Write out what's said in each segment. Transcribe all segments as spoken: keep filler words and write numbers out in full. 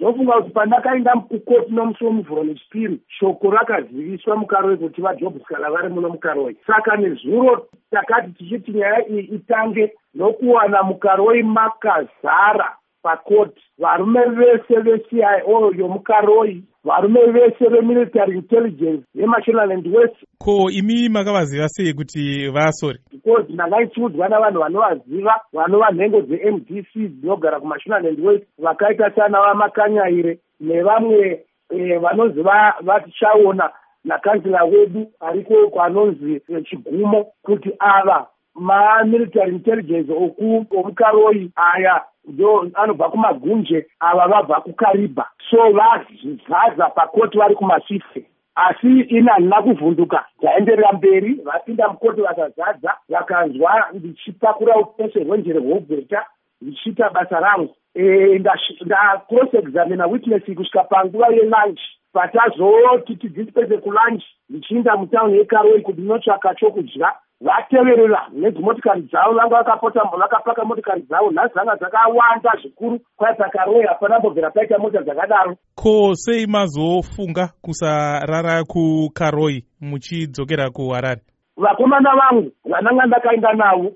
ndofunga kuti pandakaenda kukoti nomusi womuvhuro nechipiri shoko rakaziviswa mukaroi kuti vajobhuskala vari muno mukaroi. Saka nezuro takati tichiti nyaya iyi itange nokuwana mukaroi makazara pakoti varume vese ve-C I O yomukaroi, varume vese ve-military intelligence yeMashonaland West. Ko imi makavaziva sei kuti vasori? Because ndangaichiudzwa navanhu vanovaziva, vanova nhengo dze-M D C dzinogara kuMashonaland West, vakaita sana vaMakanyaire nevamwe eh, vanonzi vachaona nakansila wedu ariko kwanonzi Chigumo kuti ava ma-military intelligence oku omukaroi aya ndo anobva kumagunje ava vabva kukariba, so vazadza pakoti vari kumasifte. Asi ina handina kuvhunduka, ndaenderera mberi, vapinda mukoti vakazadza, vakanzwa ndichipakura upese hwenjere hwobveta ndichiita basa rangu. E, ndacross examina witness kusvika panguva yelunch, patazoti tidzipedze kulunch ndichiinda mutauni yekaroi kuti ndinotsvaka chokudya. Vateverera nedzimotikari dzavo vanga vakapota vakapaka motikari dzavo, nhasi dzanga dzakawanda zvikuru, kwai pakaroi hapana mbobvera paita mota dzakadaro. Ko sei mazofunga kusarara kukaroi muchidzokera kuHarare? Vakomana vangu vananga ndakaenda navo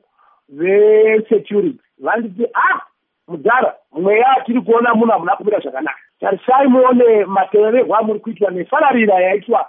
vesecurity vanditi ah mudhara mweya atiri kuona munhu hamuna kumira zvakanaka, tarisai muone matevererwo amuri kuitwa nefararira yaitwa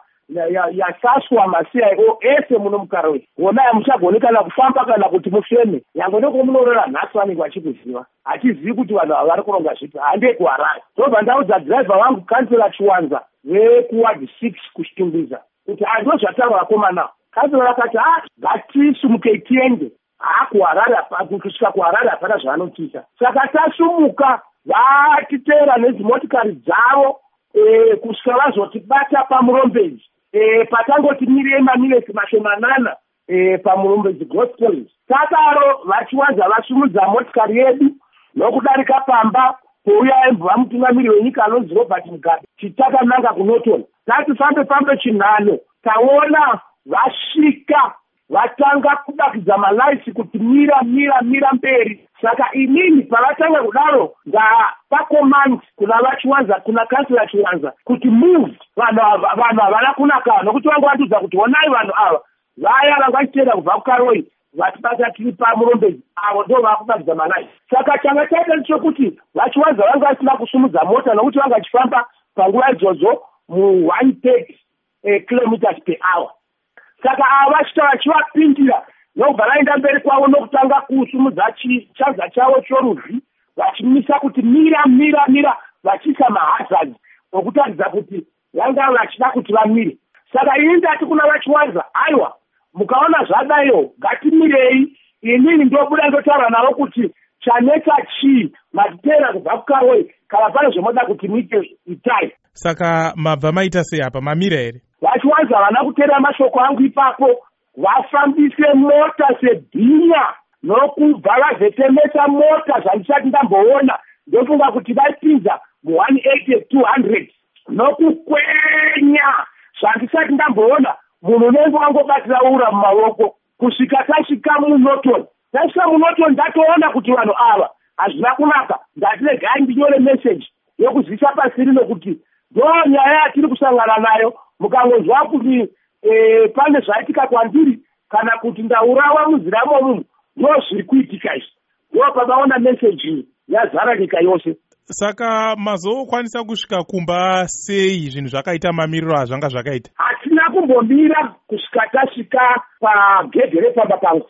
yasaswa ma-C I O ese muno mukaroi. Wona hamuchagoni kana kufamba kana kuti mufeme, yango ndokomunorora nhasi vanenge vachikuziva, hatizivi kuti vanhu ava vari kuronga zvipi, handei kuHarare. Ndobva ndaudza dhiraivha vangu kansela Chiwanza vekuward six kuchitungwiza kuti handizvo zvataura vakomana. Kansela vakati ah ngatisumukei tiende. Ha kuHarare kusvika kuHarare hapana zvavanotiita. Saka tasumuka vatiteera nedzimotikari dzavo e, kusvika vazotibata pamurombedzi. E, patangoti mirei maminesi mashomanana e, pamurombedzi gospel. Takaro vachiwanza vasumudza motikari yedu nokudarika pamba pouya embva mutungamiri wenyika anonzi Robert Mugabe chitakananga kuNorton. Tati fambe fambe chinhano taona vasvika vatanga kudakidza malaisi kuti mira mira mira mberi. Saka inini pavatanga kudaro ndapa command kuna vachiwanza kuna kansela Chiwanza kuti move vanhu vanhu havana kunaka, nokuti vangu vantudza kuti honai vanhu ava vaya vanga vachitenda kubva kukaroi vatibata tiri pamurombedzi avo ndo vakudakidza malaisi. Saka changa chaita ndechokuti vachiwanza vanga vasina kusumudza mota nokuti vanga vachifamba panguva idzodzo mu one thirty kilometers per hour. Saka ava vachita vachivapindira nobva vaenda mberi kwavo nokutanga kusumudza chanza chavo chorudzi vachimisa kuti mira mira mira vachiisa mahazards okutaridza kuti vanga vachida kuti vamire. Saka ini ndati kuna vachiwanza aiwa mukaona zvadaiyo ngatimirei, inini ndobuda ndotaura navo kuti chanetsa chii matiteera kubva kukaroi kana pane zvomoda kuti muite itai. Saka mabva maita sei apa, mamira here? Vachiwanza havana kuteera mashoko angu ipapo, vafambise mota sebhinya nokubva vazetemesa mota zvandisati ndamboona. Ndofunga kuti vaipinza mu one eighty two hundred nokukwenya zvandisati ndamboona. Munhu unenge wangobatira ura mumaoko kusvika tasvika muNorton. Tasvika muNorton ndatoona kuti vanhu ava hazvina kunaka, ndati regai ndinyore message yokuzivisa pasi rino kuti ndo nyaya yatiri kusangana nayo. Mukangonzwa kuti e, pane zvaitika kwandiri kana kuti ndaurawa muziramo munhu ndo zviri kuitika izvi, ndo pavaona meseji yazara nyika yose. Saka mazokwanisa kusvika kumba sei zvinhu zvakaita mamiriro azvanga zvakaita? Hatina kumbomira kusvika tasvika pagedhe repamba pangu.